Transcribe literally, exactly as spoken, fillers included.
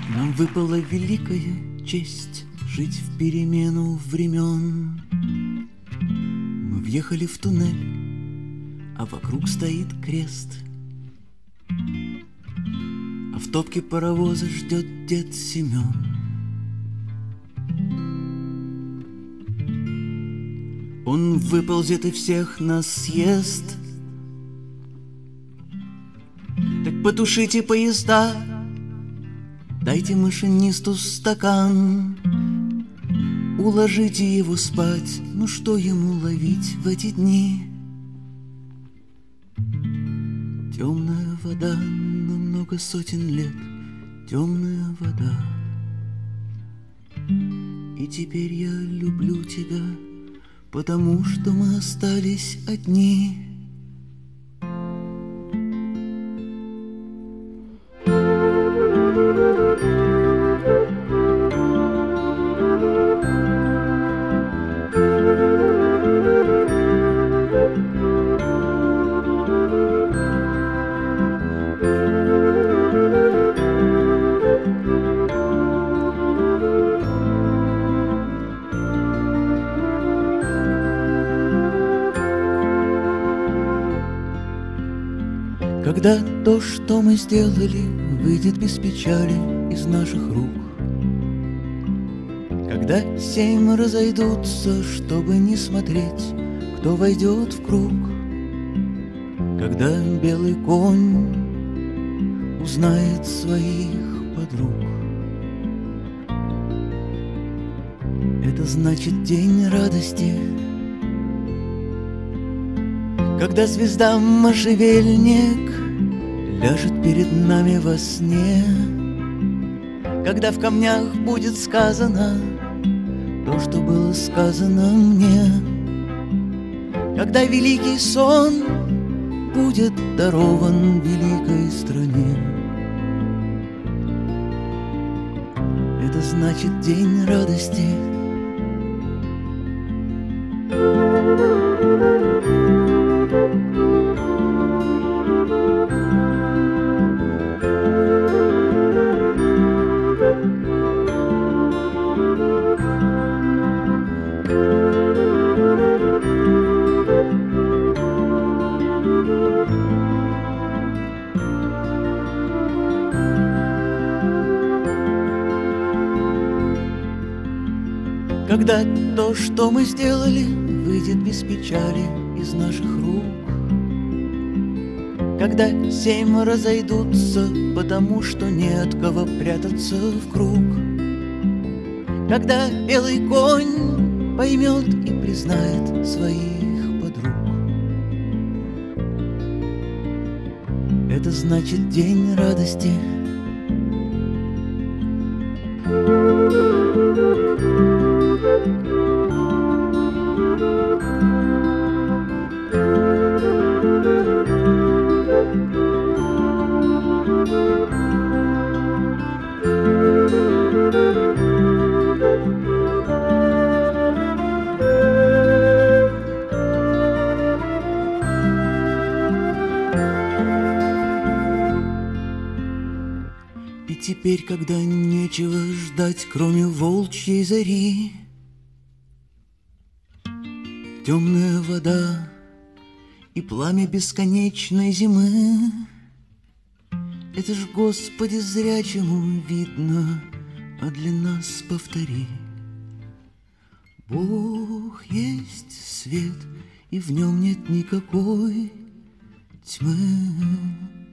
Нам выпала великая честь жить в перемену времен. Мы въехали в туннель, а вокруг стоит крест, а в топке паровоза ждет дед Семен. Он выползет и всех нас съест. Так потушите поезда, дайте машинисту стакан, уложите его спать, ну что ему ловить в эти дни? Темная вода на много сотен лет, темная вода. И теперь я люблю тебя, потому что мы остались одни. Когда то, что мы сделали, выйдет без печали из наших рук, когда семь разойдутся, чтобы не смотреть, кто войдет в круг, когда белый конь узнает своих подруг, это значит день радости. Когда звезда можжевельник ляжет перед нами во сне, когда в камнях будет сказано то, что было сказано мне, когда великий сон будет дарован великой стране, это значит день радости. Когда то, что мы сделали, выйдет без печали из наших рук, когда семь разойдутся, потому что не от кого прятаться в круг, когда белый конь поймет и признает своих подруг, это значит день радости. И теперь, когда нечего ждать, кроме волчьей зари, темная вода и пламя бесконечной зимы, это ж, Господи, зрячему видно, а для нас повтори. Бог есть свет, и в нем нет никакой тьмы.